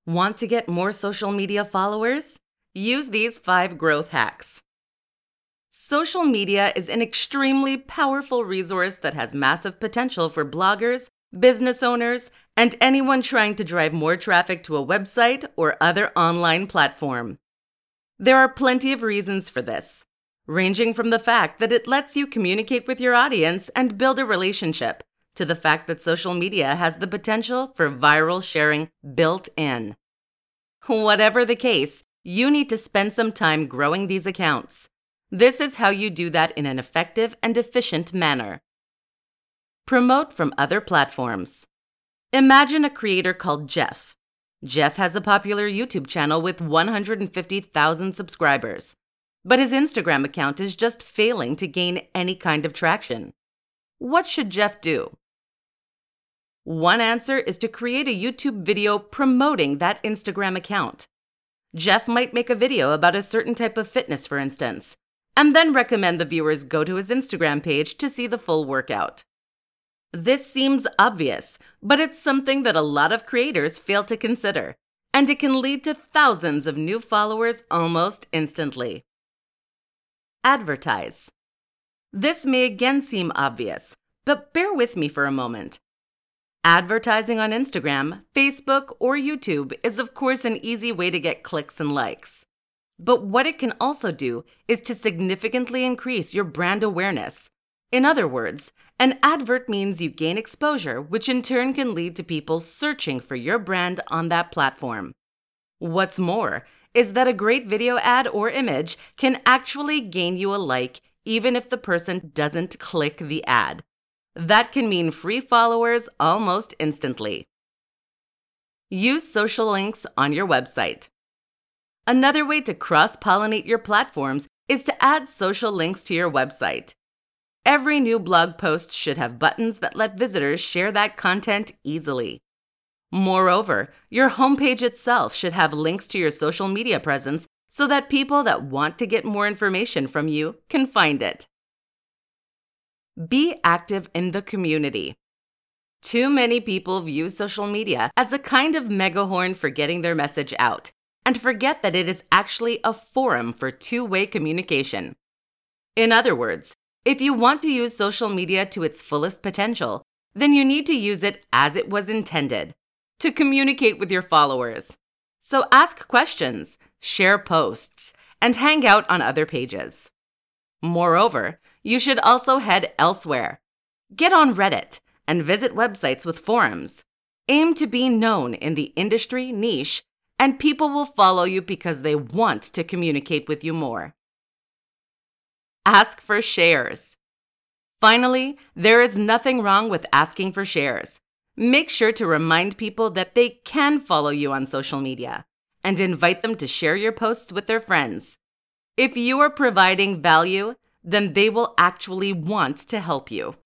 Want to get more social media followers? Use these 5 growth hacks. Social media is an extremely powerful resource that has massive potential for bloggers, business owners, and anyone trying to drive more traffic to a website or other online platform. There are plenty of reasons for this, ranging from the fact that it lets you communicate with your audience and build a relationship, to the fact that social media has the potential for viral sharing built in. Whatever the case, you need to spend some time growing these accounts. This is how you do that in an effective and efficient manner. Promote from other platforms. Imagine a creator called Jeff. Jeff has a popular YouTube channel with 150,000 subscribers, but his Instagram account is just failing to gain any kind of traction. What should Jeff do? One answer is to create a YouTube video promoting that Instagram account. Jeff might make a video about a certain type of fitness, for instance, and then recommend the viewers go to his Instagram page to see the full workout. This seems obvious, but it's something that a lot of creators fail to consider, and it can lead to thousands of new followers almost instantly. Advertise. This may again seem obvious, but bear with me for a moment. Advertising on Instagram, Facebook, or YouTube is of course an easy way to get clicks and likes. But what it can also do is to significantly increase your brand awareness. In other words, an advert means you gain exposure, which in turn can lead to people searching for your brand on that platform. What's more is that a great video ad or image can actually gain you a like even if the person doesn't click the ad. That can mean free followers almost instantly. Use social links on your website. Another way to cross-pollinate your platforms is to add social links to your website. Every new blog post should have buttons that let visitors share that content easily. Moreover, your homepage itself should have links to your social media presence so that people that want to get more information from you can find it. Be active in the community. Too many people view social media as a kind of megahorn for getting their message out, and forget that it is actually a forum for two-way communication. In other words, if you want to use social media to its fullest potential, then you need to use it as it was intended, to communicate with your followers. So ask questions, share posts, and hang out on other pages. Moreover, you should also head elsewhere. Get on Reddit and visit websites with forums. Aim to be known in the industry niche, and people will follow you because they want to communicate with you more. Ask for shares. Finally, there is nothing wrong with asking for shares. Make sure to remind people that they can follow you on social media and invite them to share your posts with their friends. If you are providing value, then they will actually want to help you.